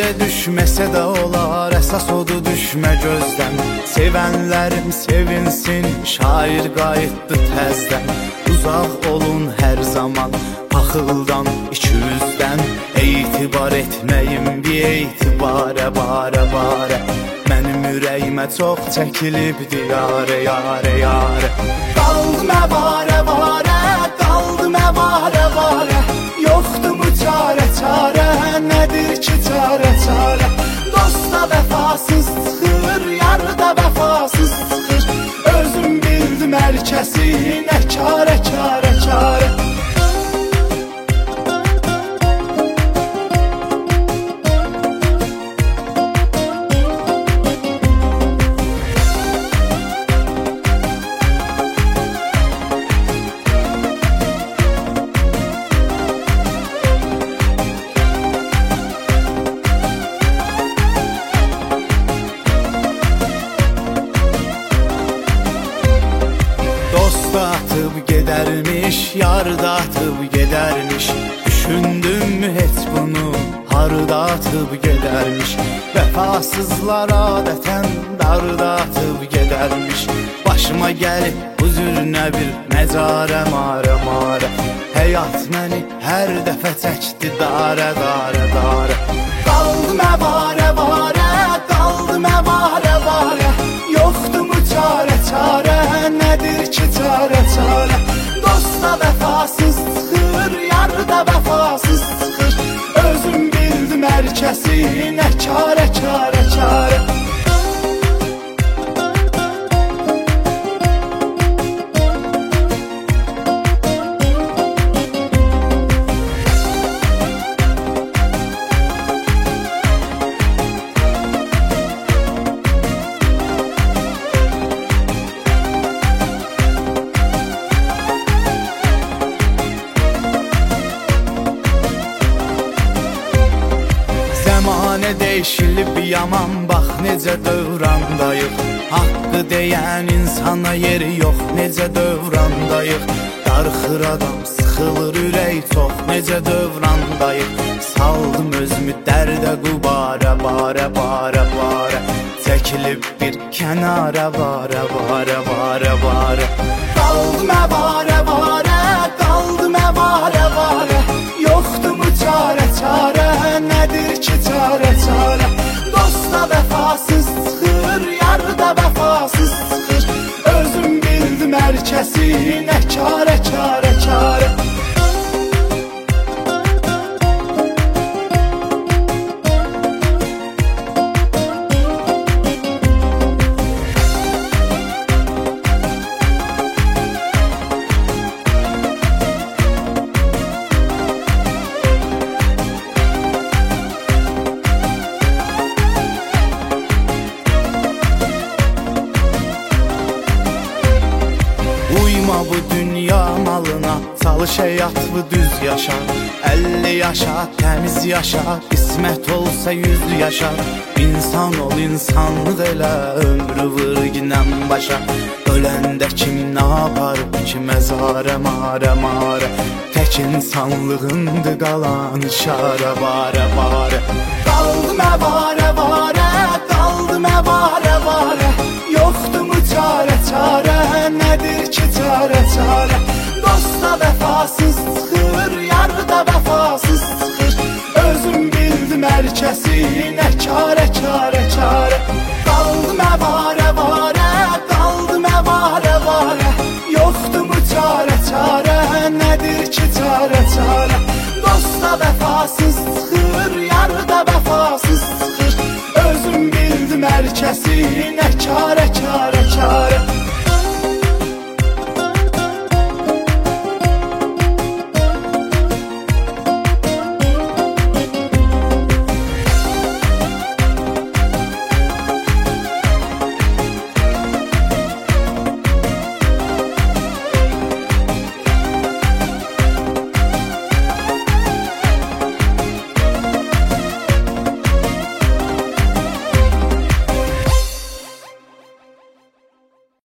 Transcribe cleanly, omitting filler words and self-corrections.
Əllərə düşməsə də olar, əsas odur düşmə gözdən. Sevənlərim sevinsin, şair qayıtdı təzdən. Uzaq olun hər zaman paxıldan, ikiyüzdən. Etibar etməyim bir etibarə, barə, barə. Mənim ürəyimə çox çəkilibdi yarə, yarə, yarə. Qaldım əvarə, varə, qaldım əvarə, varə. Yoxdur mu çarə, çarə, nədir ki çarə, çarə. Dosta vəfasız çıxır, yarıda vəfasız çıxır. Özüm bildim hər kəsi, nə çarə, çarə, çarə. Atıb gedərmiş, yarda atıb gedərmiş. Düşündüm heç bunu, harda atıb gedərmiş. Vəfasızlar adətən darda atıb gedərmiş. Başıma gəlib bu zürnə bir məcarə, marə, marə. Həyat məni hər dəfə çəkdi darə, darə, darə. Qaldım əvarə, varə, qaldım əvarə, varə. Yoxdur mu çarə, çarə, nədir ki çarə, çarə. Dosta vəfasız çıxır, yarıda vəfasız çıxır. Özüm bildim hər kəsi, nə çarə, çarə, çarə. Zəmanə değişilib yaman, bax necə dövrandayıq. Haqqı deyən insana yeri yox, necə dövrandayıq. Darxır adam, sıxılır ürək çox, necə dövrandayıq. Saldım özümü dərdə qubara, barə, barə, barə. Çəkilib bir kənara, barə, barə, barə, barə. Qaldım əvarə, varə, qaldım əvarə, varə. Yoxdur mu çarə, çarə, nədir ki çarə, çarə. Dosta vəfasız çıxır, yarıda vəfasız çıxır. Özüm bildim hər kəsi, nə çarə, çarə, çarə. Uyma bu dünya malına, çalış həyatı düz yaşa. 50 yaşa, təmiz yaşa, qismət olsa 100 yaşa. İnsan ol, insanlıq elə, ömrü vır ginən başa. Öləndə kim nə yapar ki məzarə, marə, marə. Tək insanlığındır qalan işarə, barə, barə. Qaldım əvarə, varə, qaldım əvarə, varə. Yoxdur mu çarə, çarə, nədir ki çarə, çarə. Dosta vəfasız çıxır, yarıda vəfasız çıxır. Özüm bildim hər kəsi, nə çarə, çarə, çarə. Qaldım əvarə, varə, qaldım əvarə, varə. Yoxdur mu çarə, çarə, nədir ki çarə, çarə. Dosta vəfasız çıxır, yarıda vəfasız çıxır. Özüm bildim hər kəsi, nə çarə, çarə,